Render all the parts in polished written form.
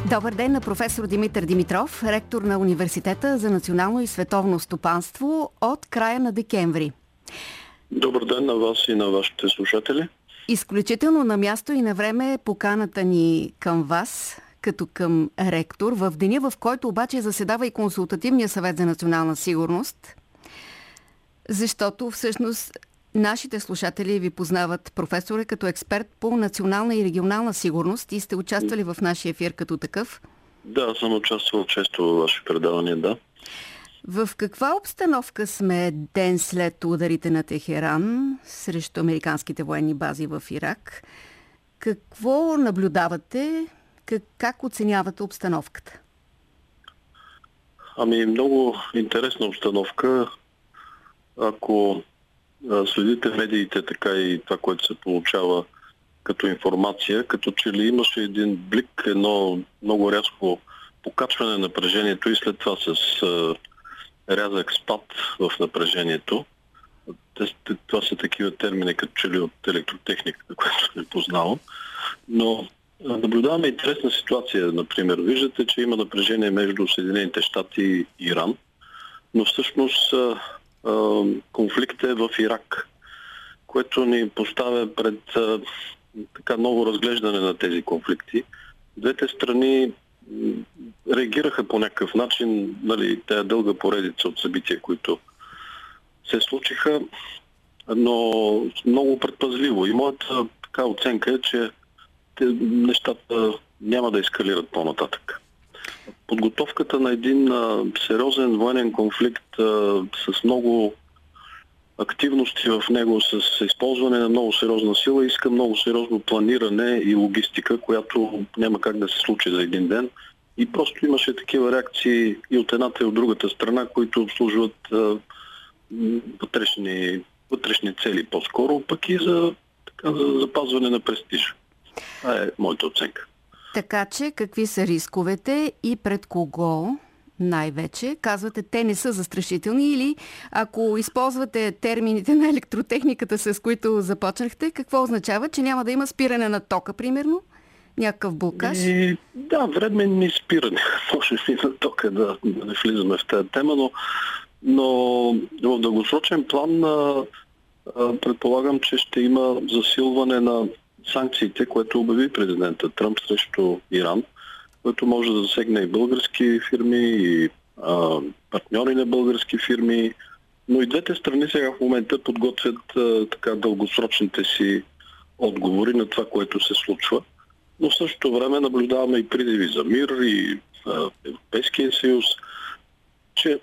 Добър ден на професор Димитър Димитров, ректор на Университета за национално и световно стопанство от края на декември. Добър ден на вас и на вашите слушатели. Изключително на място и на време е поканата ни към вас, като към ректор, в деня, в който обаче заседава и Консултативния съвет за национална сигурност, защото всъщност нашите слушатели ви познават, професоре, като експерт по национална и регионална сигурност и сте участвали в нашия ефир като такъв. Да, съм участвал често във ваши предавания, да. В каква обстановка сме ден след ударите на Техеран срещу американските военни бази в Ирак? Какво наблюдавате? Как оценявате обстановката? Много интересна обстановка. Ако следите медиите, така и това, което се получава като информация, като че ли имаше един блик, едно много рязко покачване на напрежението и след това с рязък спад в напрежението. Това са такива термини, като че ли от електротехниката, която не познавам. Но наблюдаваме интересна ситуация, например. Виждате, че има напрежение между Съединените щати и Иран, но всъщност конфликт е в Ирак, което ни поставя пред така ново разглеждане на тези конфликти. Двете страни реагираха по някакъв начин, тая дълга поредица от събития, които се случиха, но много предпазливо. И моята така оценка е, че нещата няма да ескалират по-нататък. Подготовката на един сериозен военен конфликт с много активности в него, с използване на много сериозна сила, иска много сериозно планиране и логистика, която няма как да се случи за един ден. И просто имаше такива реакции и от едната и от другата страна, които обслужват вътрешни цели по-скоро, пък и за запазване на престижа. Това е моята оценка. Така че, какви са рисковете и пред кого най-вече? Казвате, те не са застрашителни или ако използвате термините на електротехниката, с които започнахте, какво означава? Че няма да има спиране на тока, примерно? Някакъв блокаж? Да, временни спиране. Може би на тока, да не влизаме в тази тема, но в дългосрочен план предполагам, че ще има засилване на санкциите, което обяви президента Тръмп срещу Иран, което може да засегне и български фирми, и партньори на български фирми, но и двете страни сега в момента подготвят така дългосрочните си отговори на това, което се случва. Но в същото време наблюдаваме и призиви за мир и Европейския съюз, че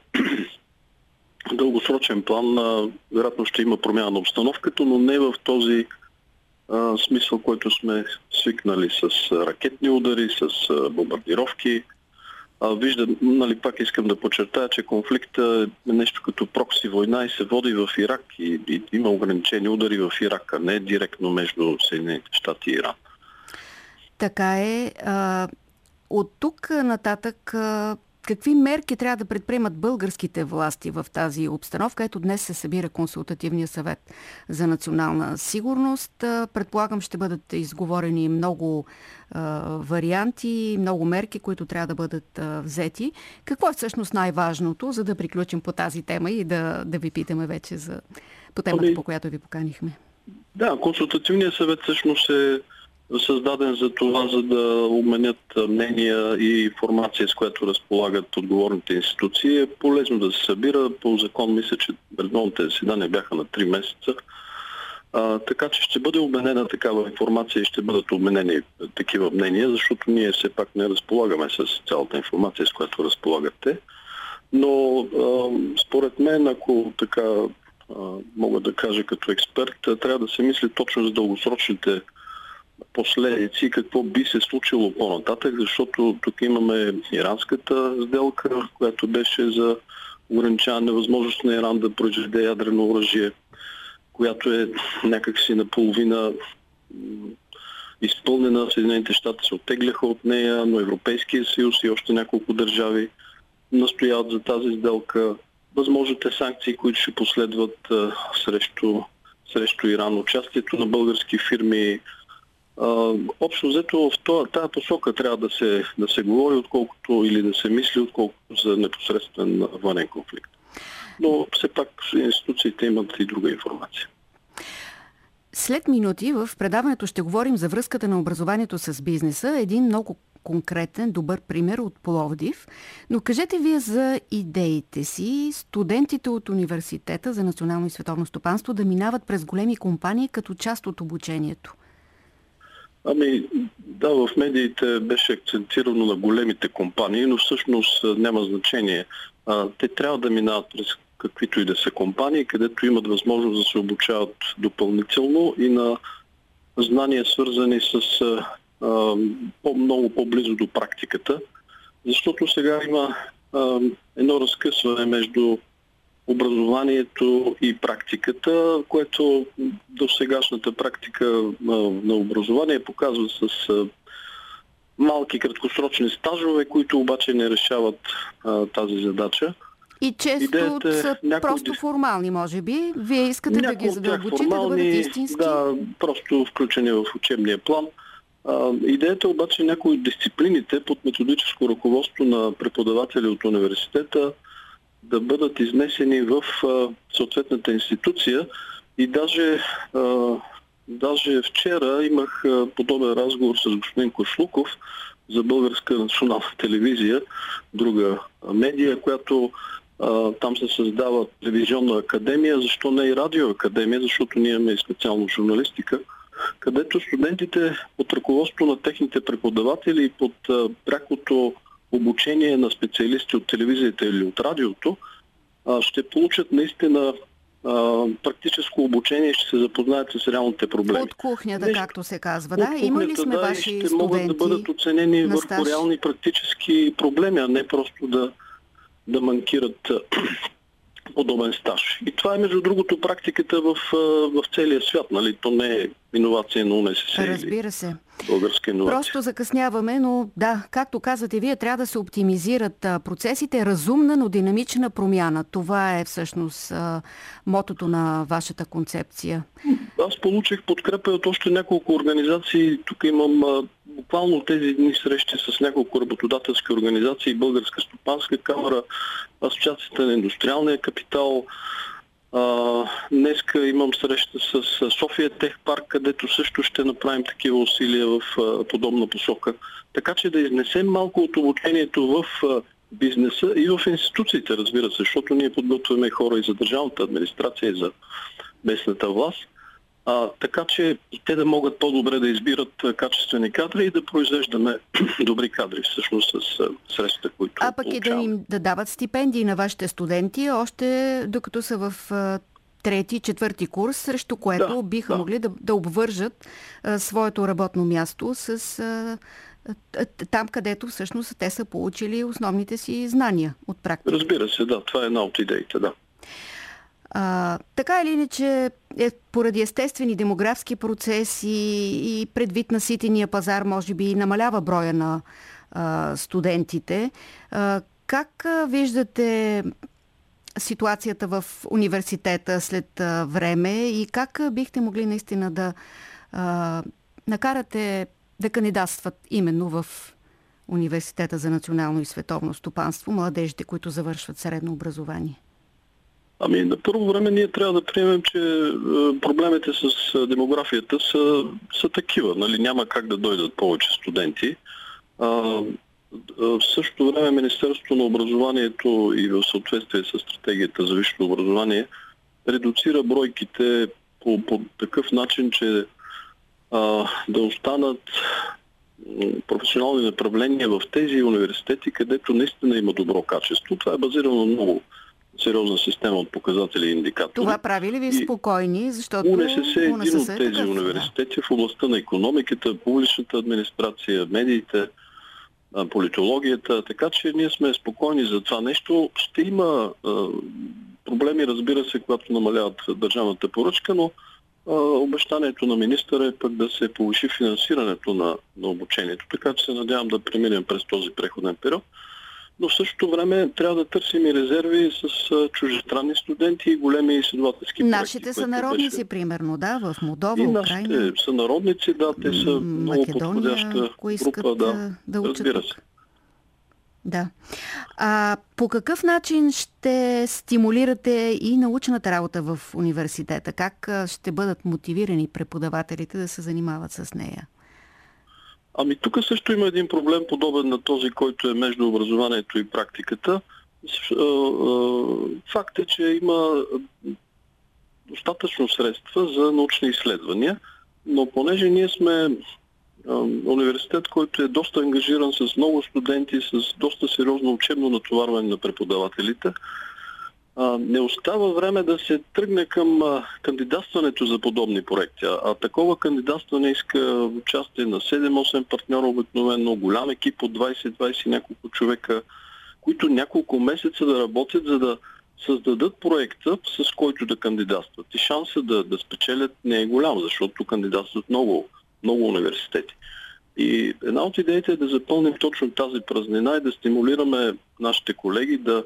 в дългосрочен план вероятно ще има промяна на обстановката, но не в този смисъл, който сме свикнали с ракетни удари, с бомбардировки. Виждам, пак искам да подчертая, че конфликта е нещо като прокси война и се води в Ирак и има ограничени удари в Ирак, а не директно между Съединените щати и Иран. Така е. От тук нататък какви мерки трябва да предприемат българските власти в тази обстановка? Ето днес се събира Консултативния съвет за национална сигурност. Предполагам, ще бъдат изговорени много варианти, много мерки, които трябва да бъдат взети. Какво е всъщност най-важното, за да приключим по тази тема и да ви питаме вече по темата, по която ви поканихме? Да, Консултативният съвет всъщност е създаден за това, за да обменят мнения и информация, с която разполагат отговорните институции. Е полезно да се събира. По закон мисля, че редовните заседания бяха на 3 месеца. Така че ще бъде обменена такава информация и ще бъдат обменени такива мнения, защото ние все пак не разполагаме с цялата информация, с която разполагате. Но според мен, ако така мога да кажа като експерт, трябва да се мисли точно за дългосрочните последици, какво би се случило по-нататък, защото тук имаме иранската сделка, която беше за ограничаване на възможност на Иран да произведе ядрено оръжие, която е някакси наполовина изпълнена. Съединените щати се оттегляха от нея, но Европейския съюз и още няколко държави настояват за тази сделка. Възможните санкции, които ще последват срещу Иран, участието на български фирми Общо взето в тази посока трябва да се говори, отколкото или да се мисли, отколкото за непосредствен военен конфликт. Но все пак институциите имат и друга информация. След минути в предаването ще говорим за връзката на образованието с бизнеса. Един много конкретен, добър пример от Пловдив. Но кажете вие за идеите си студентите от Университета за национално и световно стопанство да минават през големи компании като част от обучението. Да, в медиите беше акцентирано на големите компании, но всъщност няма значение. Те трябва да минават през каквито и да са компании, където имат възможност да се обучават допълнително и на знания, свързани с много по-близо до практиката. Защото сега има едно разкъсване между образованието и практиката, което до сегашната практика на образование показва с малки краткосрочни стажове, които обаче не решават тази задача. И често са просто формални, може би. Вие искате да ги задълбочите, да бъдат истински? Да, просто включени в учебния план. Идеята обаче някои от дисциплините под методическо ръководство на преподаватели от университета да бъдат изнесени в съответната институция и даже вчера имах подобен разговор с господин Кошлуков за Българска национална телевизия, друга медия, която там се създава телевизионна академия, защо не и радиоакадемия, защото ние имаме и специално журналистика, където студентите под ръководство на техните преподаватели и под прякото обучение на специалисти от телевизията или от радиото ще получат наистина практическо обучение и ще се запознаят с реалните проблеми. От кухнята, както се казва. Да, имали сме ваши студенти. Ще могат да бъдат оценени върху реални практически проблеми, а не просто да манкират подобен стаж. И това е, между другото, практиката в целия свят. Нали? То не е иновация на УНСС. Разбира се. Българска иновация. Просто закъсняваме, но да, както казвате вие, трябва да се оптимизират процесите. Разумна, но динамична промяна. Това е всъщност мотото на вашата концепция. Аз получих подкрепа от още няколко организации. Тук имам буквално тези дни срещи с няколко работодателски организации, Българска стопанска камара, Асоциацията на индустриалния капитал. Днеска имам среща с София Тех Парк, където също ще направим такива усилия в подобна посока. Така че да изнесем малко от обучението в бизнеса и в институциите, разбира се, защото ние подготвяме хора и за държавната администрация, и за местната власт. Така че и те да могат по-добре да избират качествени кадри и да произвеждаме добри кадри всъщност с средствата, които пък получаваме. И да им да дават стипендии на вашите студенти, още докато са в трети, четвърти курс, срещу което биха могли да обвържат своето работно място с там, където всъщност те са получили основните си знания от практика. Разбира се, да. Това е една от идеите, да. Така или иначе, поради естествени демографски процеси и предвид наситения пазар, може би намалява броя на студентите. Как виждате ситуацията в университета след време и как бихте могли наистина да накарате да кандидатстват именно в Университета за национално и световно стопанство младежите, които завършват средно образование? На първо време ние трябва да приемем, че проблемите с демографията са такива. Нали? Няма как да дойдат повече студенти. В същото време Министерството на образованието и в съответствие с стратегията за висшето образование редуцира бройките по такъв начин, че да останат професионални направления в тези университети, където наистина има добро качество. Това е базирано на много сериозна система от показатели и индикатори. Това прави ли ви спокойни? Защото УНСС е един от тези университети в областта на икономиката, публичната администрация, медиите, политологията, така че ние сме спокойни за това нещо. Ще има проблеми, разбира се, когато намаляват държавната поръчка, но обещанието на министъра е пък да се повиши финансирането на обучението. Така че се надявам да преминем през този преходен период. но в същото време трябва да търсим и резерви с чуждестранни студенти и големи изследователски проекти. Нашите са народници, примерно, да, в Молдова, и Украина. нашите са народници, да, те са много подходяща група, да учат. Разбира се. Да. По какъв начин ще стимулирате и научната работа в университета? Как ще бъдат мотивирани преподавателите да се занимават с нея? Тук също има един проблем, подобен на този, който е между образованието и практиката. Факт е, че има достатъчно средства за научни изследвания, но понеже ние сме университет, който е доста ангажиран с много студенти, с доста сериозно учебно натоварване на преподавателите, не остава време да се тръгне към кандидатстването за подобни проекти. Такова кандидатстване иска участие на 7-8 партньора обикновено, голям екип от 20-20 няколко човека, които няколко месеца да работят, за да създадат проекта, с който да кандидатстват. И шанса да спечелят не е голям, защото кандидатстват много университети. И една от идеите е да запълним точно тази празнина и да стимулираме нашите колеги да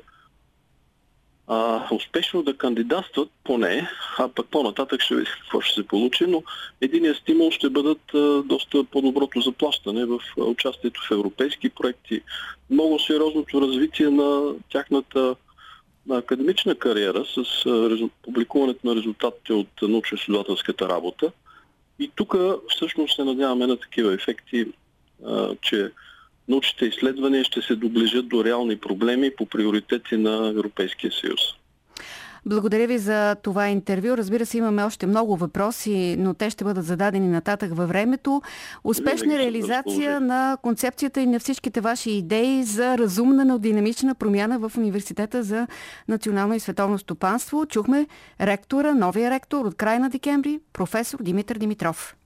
успешно да кандидатстват поне, пък по-нататък ще видим какво ще се получи, но единият стимул ще бъдат доста по-доброто заплащане в участието в европейски проекти, много сериозното развитие на тяхната академична кариера с публикуването на резултатите от научно-изследователската работа. И тук всъщност се надяваме на такива ефекти, че научните изследвания ще се доближат до реални проблеми по приоритети на Европейския съюз. Благодаря ви за това интервю. Разбира се, имаме още много въпроси, но те ще бъдат зададени нататък във времето. Успешна реализация на концепцията и на всичките ваши идеи за разумна, но динамична промяна в Университета за национално и световно стопанство. Чухме новия ректор от края на декември, професор Димитър Димитров.